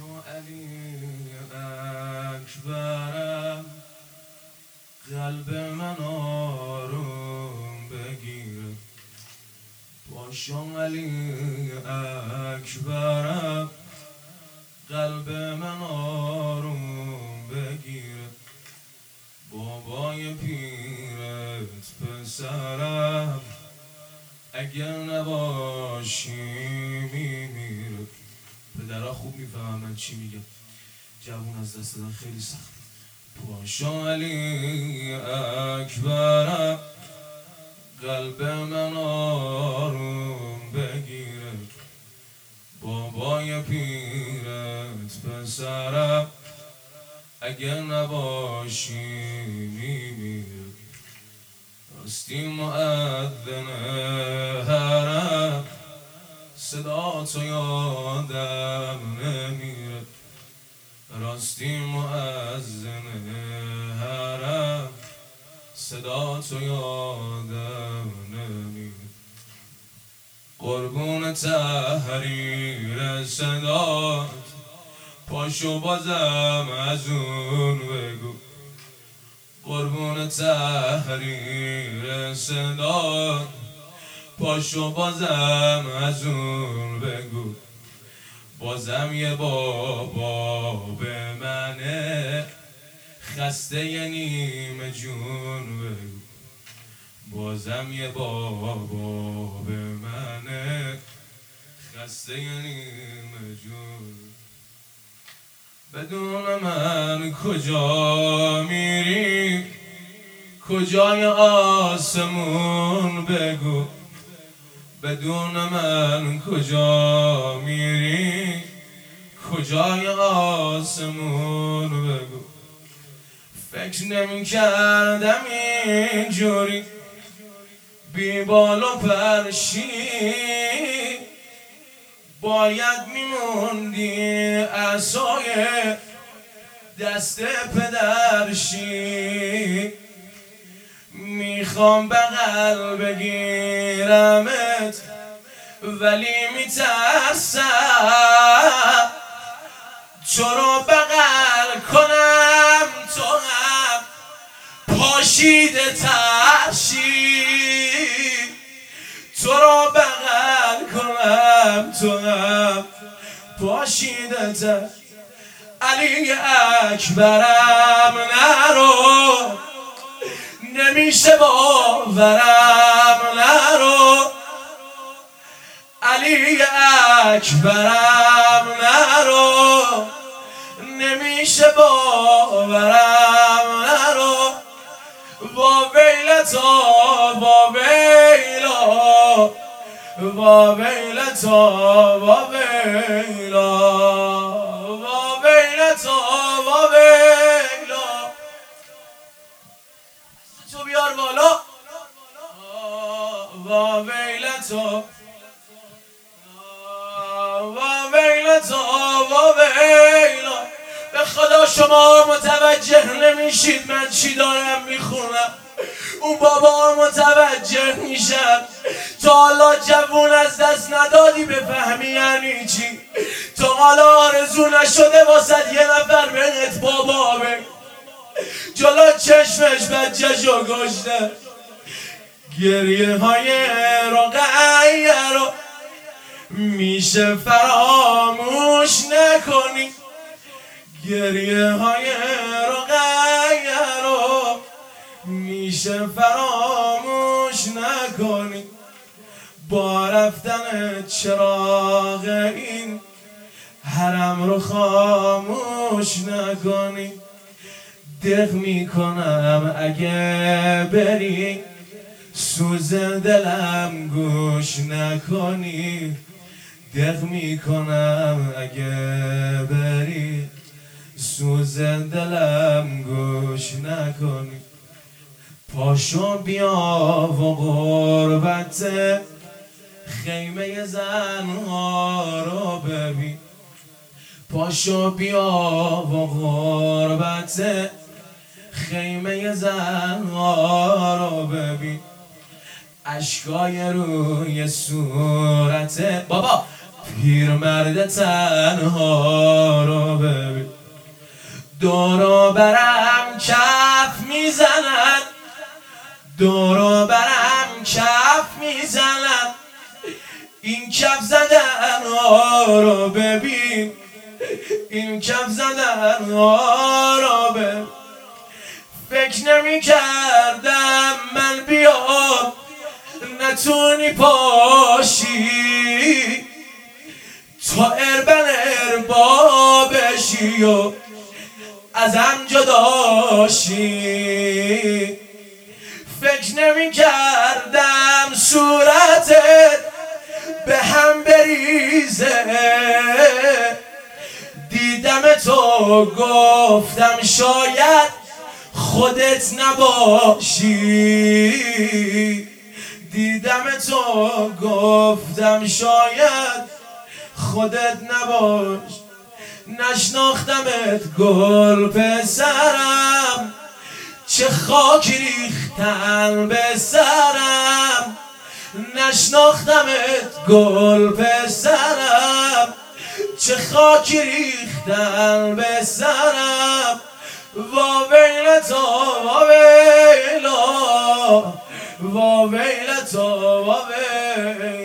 پاشو علی اکبرم قلب من آروم بگیره. پاشو علی اکبرم قلب من آروم بگیره. بابای پیرت پسرم اگر نباشی میمیره. پدرها خوب میفهمن من چی میگم، جوون از دست دادن خیلی سخت. پاشو علی اکبرم قلب من آروم بگیره. بابای پیرت پسرم اگر نباشی میمیره. راستی مؤذن حرم صدا تو یادم نمیره. راستی مؤذن حرم صدا تو یادم نمیره. قربون تحریر صدات پاشو بازم از اون بگو. قربون تحریر صدات پاشو بازم از اون بگو. بازم یه بابا به منه خسته ی نیمه جون بگو. بازم یه بابا به منه خسته ی نیمه جون. بدون من کجا میری کجای آسمون بگو. بدون من کجا میری کجای آسمون بگو. فکر نمی کردم اینجوری بی بال و پرشی باید میموندی عصای دست پدرشی. میخوام بغل بگیرمت ولی میترسم تو رو بغل کنم تو هم پاشیده ترشی. تو رو بغل کنم تو هم پاشیده تر. علی اکبرم نرو نمیشه باورم نرو. علی اکبرم نرو نمیشه باورم نرو. وا ویلتا وا ویلا وا ویلتا وا ویلا وا ویلتا وا ویلا. تو بیار بالا. وا ویلتا وا ویلتا وا ویلا. به خدا شما متوجه نمیشید من چی دارم میخونم. اون بابا متوجه میشن. تا حالا جوون از دست ندادی بفهمی یعنی چی. تا حالا آرزو نشده واسد یه نفر بهت بابا بگه. جلو چشمش بچه‌شو کشته. گریه های رقیه رو میشه فراموش نکنی. گریه های رقیه رو میشه فراموش نکنی. با رفتن چراغ این حرم رو خاموش نکنی. دق میکنم اگه بری سوز دلم گوش نکنی. دق میکنم اگه بری سوز دلم گوش نکنی. پاشو بیا و غربت خیمه زنها رو ببین. پاشو بیا و غربت خیمه زنها رو ببین. اشکای روی صورت بابا پیرمرد تنها رو دورو برم کف میزنن، دورو برم کف میزنن. این کف زدن ها رو ببین، این کف زدن ها رو ببین. فکر نمی کردم من بیام نتونی پاشی، تو اربن اربابشی و ازم جداشی. فکر نمی کردم صورتت به هم بریزه، دیدم تو گفتم شاید خودت نباشی، دیدم تو گفتم شاید خودت نباش. نشناختمت گل پسرم، چه خاک ریختن به سرم. نشناختمت گل پسرم، چه خاک ریختن به سرم. وا ویلتا وا ویلا، وا ویلتا وا ویلا.